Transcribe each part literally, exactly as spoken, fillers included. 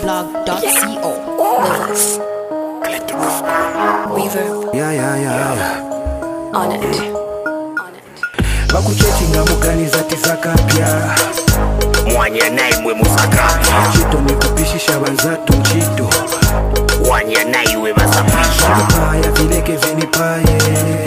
blog dot co. Levels. Reverb. Yeah, yeah, yeah. On it. On it. Bakuchetinga mukani zati zakapya Mwanya naimwe musakapya Chito nikupishisha banzatu mchito Mwanya naiwe basapisha Paya vileke vinipaye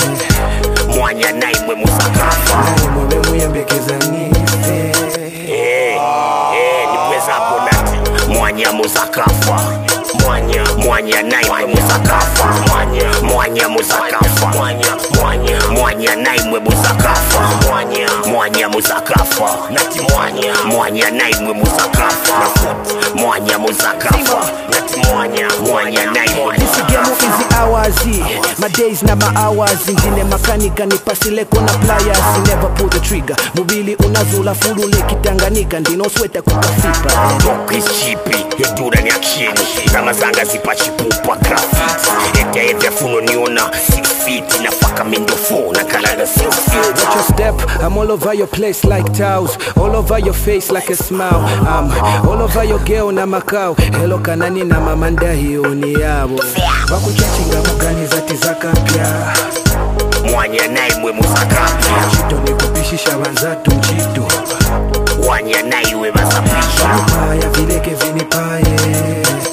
Mwanya naimwe musakapya Naimwe bemu yembekeza nife Eh, eh, nipweza hapo nati Mwanya musakapya Mwanya, mwanya naimwe musakapya Mwanya, mwanya musakapya Mwanya, mwanya, mwanya naimwe musakapya Mwanya, mwanya musakapya Nati mwanya, mwanya naimwe musakapya Mwanya musakapya Nati mwanya, mwanya naimwe Nisigemu hizi awazi My days na ma hours Ngine makanika nipasileko na pliers Never pull the trigger Mubili unazula furule kitanganika Ndino sweta kukafipa Talk is cheapy, yodura ni aksheni Zama zanga zipa chipupa graffiti Ete ete funo niona Six feet, nafaka mindofo Nakalaga six feet Watch your step, I'm all over your place like towels All over your face like a smile I'm all over your girl na makao Hello kanani na mamanda hiyo ni yabo Wakuchachinga mugani zati zakapya Mwanya naimwe musakapya Chito nikupishisha banzatu mchito Mwanya naiwe basapisha Paya vileke vinipaye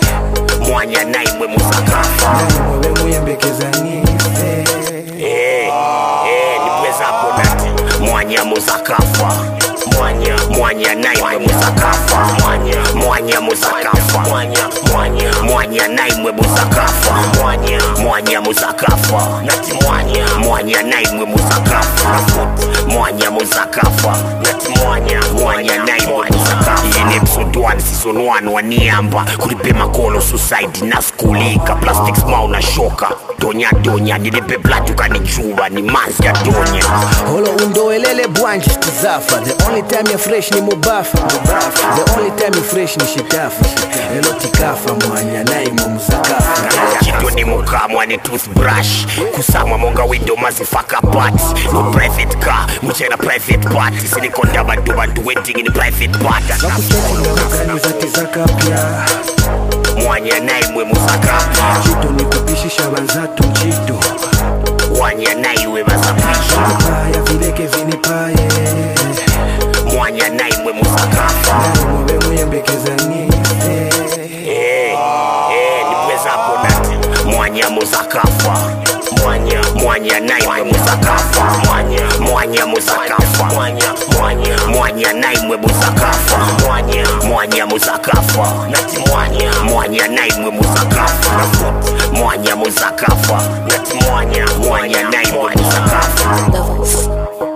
Mwanya naimwe musakapya Naimwe bemu yembekeza nife Eh, eh, nipweza hapo nati Mwanya musakapya Mwanya, mwanya naimwe musakapya Mwanya, mwanya musakapya Mwanya, mwanya, mwanya naimwe musakapya Mwanya, mwanya musakapya Nati mwanya, mwanya naimwe musakapya Mwanya musakapya Nati mwanya, mwanya naimwe musakapya Yene episode one season one waniamba Kulipe makolo society na skulika Plastic smile na shoka Donya donya nilipe blatu kanichuba ni manzi ya donya Holo undoelele bwanji stizafa The only time you're fresh ni mubafa The only time you're fresh ni shitafa Elo tikafa mwanya naimwe musakafa Chito ni mukamwa ni toothbrush Kusamwa monga window mazifaka parts No private car, muchena private party Sinikonda bantu bantu waiting in private party Wakuchetinga mugani zati zakapya Mwanya naimwe musakapya Chito nikupishisha banzatu mchito Mwanya naiwe basapisha Paya vileke vinipaye Mwanya naimwe musakapya Naimwe bemu yembekeza nife Eh, eh, nipweza hapo nati Mwanya musakapya Mwanya, mwanya naimwe musakapya Mwanya, mwanya musakapya Mwanya, mwanya, mwanya naimwe musakapya Mwanya, mwanya musakapya Nati mwanya, mwanya naimwe musakapya Mwanya musakapya Nati mwanya, mwanya naimwe musakapya Levels.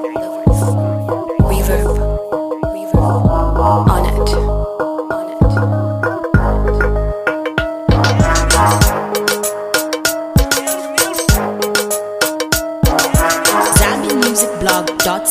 Reverb. Reverb. On it. On it. Zambian Music Blog dot